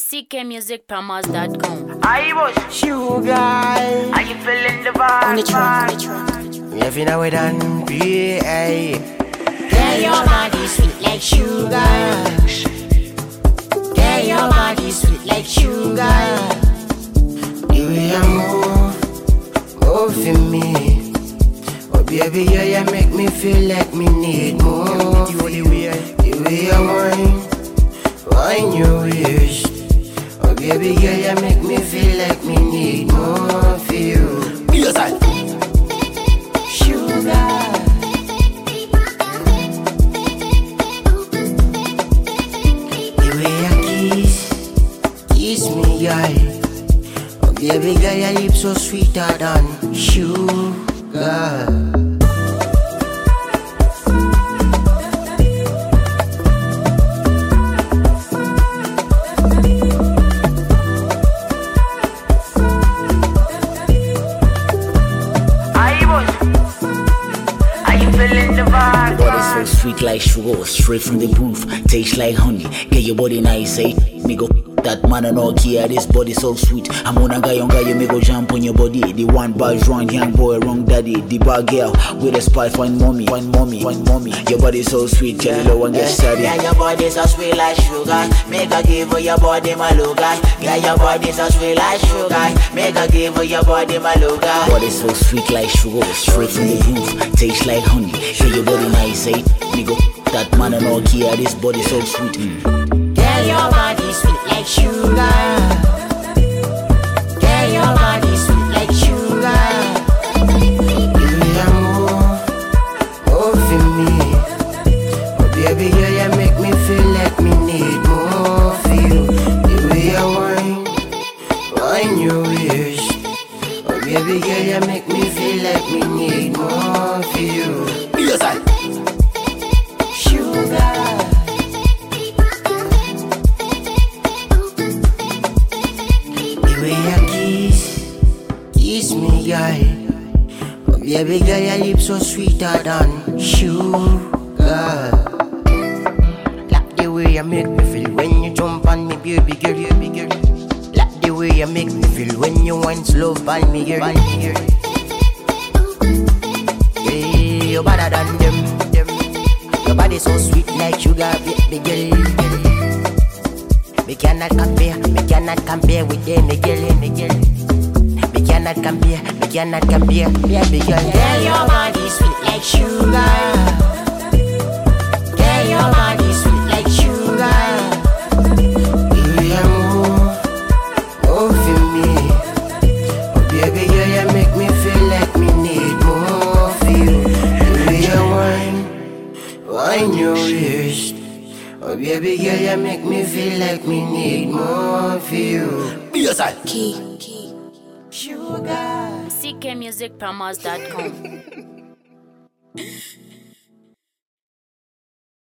ckmusicpromos.com. I was Sugar. Are you feeling the vibe? On the track. Every now and then, yeah. Girl, your body sweet like sugar. Girl, your body sweet like sugar. The way I move for me. Oh baby, yeah, you make me feel like me need more. The way I wine your waist. Oh baby, yeah, you make me feel like me need more for you. Sugar. Kiss me, girl. Oh, baby girl, your lips so sweeter than sugar. Body so sweet like sugar, straight from the booth. Taste like honey, get your body nice, eh? Me go that man and all care. This body so sweet. I'm on a guy, you me go jump on your body. The one bad wrong young boy, wrong daddy. The bad girl with a spy, find mommy. Your body so sweet, tell you one get started. Yeah, your body so sweet like sugar. Make a give your body my lugar. Yeah, your body so sweet like sugar. Make a give your body my lugar. Body so sweet like sugar, straight from the roof. Taste like honey, get your body nice, eh? Me go that man and all care. This body so sweet. Girl, your body sweet like sugar. Girl, your body sweet like sugar. For me. Oh baby, yeah, you make me feel like me need more for you. The way I wine your waist. Oh baby, yeah, you make me feel like me need more for you. Sugar. The way you kiss me, girl. Oh baby girl, your lips so sweeter than sugar. Like the way you make me feel when you jump on me, baby girl. Like the way you make me feel when you whine slow on me, girl. Hey, you're better than them. Your body so sweet like sugar, baby girl. We cannot compare with any girl. We cannot compare, baby girl. Girl, your body sweet like sugar. Girl, your body sweet like sugar. You move for me. Oh baby girl, you make me feel like me need more for you. The way you wine your waist. Oh baby girl, you make me feel like me need more for you. ckmusicpromos.com.